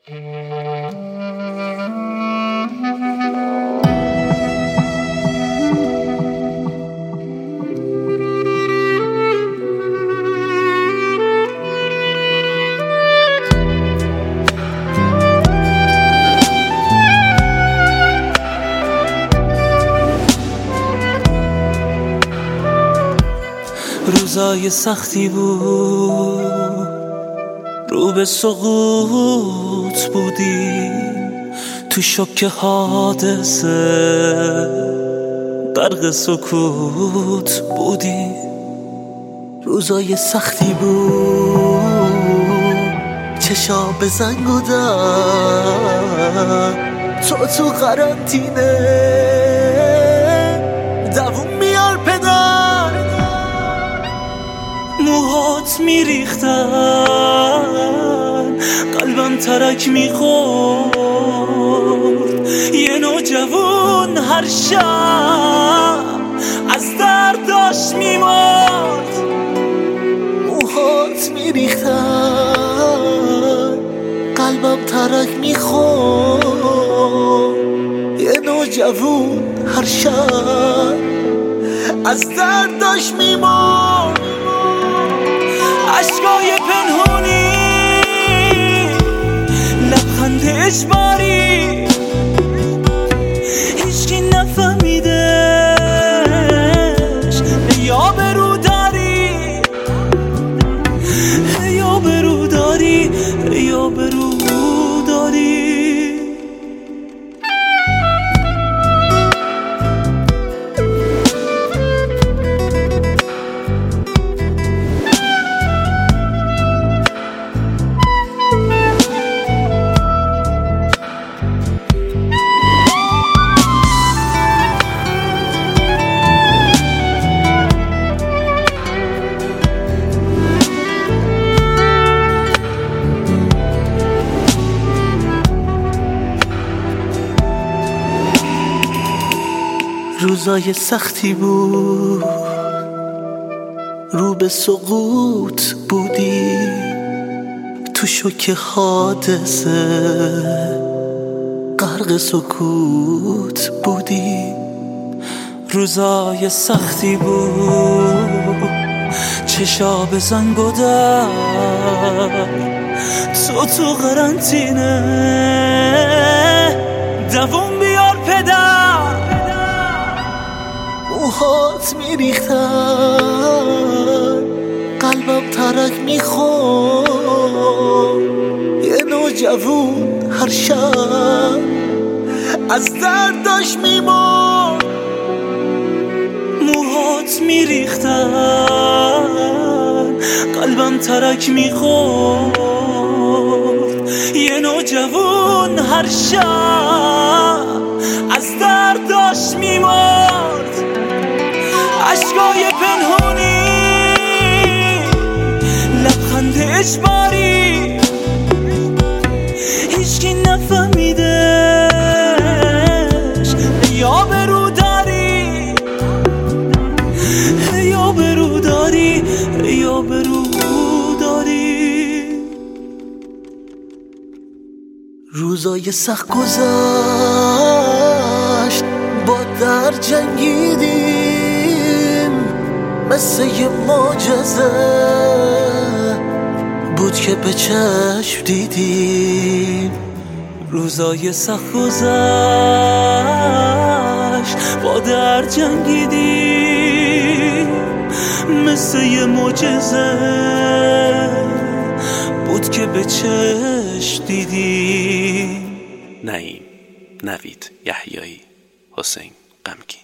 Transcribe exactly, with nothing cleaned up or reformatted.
روزای سختی بود، رو به سقوط بودی، تو شوک حادثه غرق سکوت بودی. روزای سختی بود، چشا به زنگ و در، تو تو قرنطینه دووم میار پدر، موهات میریختن، قلبم ترک میخورد، یه نوجوان هر شب از درد داشت میمرد. موهات میریختن، قلبم ترک میخورد، یه نوجوان هر شب از درد داشت میمرد. عشقای پنهونی، لبخند اجباری، هیچکی نفهمیدش، یا برو داری، یا برو داری، یا برو داری. روزای سختی بود، رو به سقوط بودی، تو شوک حادثه غرق سکوت بودی. روزای سختی بود، چشا به زنگ و در، تو تو قرنطینه دووم بیار پدر، موهات میریختن، قلبم ترک میخورد، یه نوجوان هر شب از درد داشت میمرد. موهات میریختن، قلبم ترک میخورد، یه نوجوان هر شب از درد داشت میمرد. عشقای پنهونی، لبخند اجباری، هیچکی نفهمیدش، یا برو داری، یا برو داری، یا برو داری. روزای سخت گذشت، با در جنگیدیم، مثل یه معجزه بود که به چشم دیدیم. روزای سخت گذشت، با در جنگیدیم، مثل یه معجزه بود که به چشم دیدیم. نعیم، نوید یحیایی، حسین غمگین.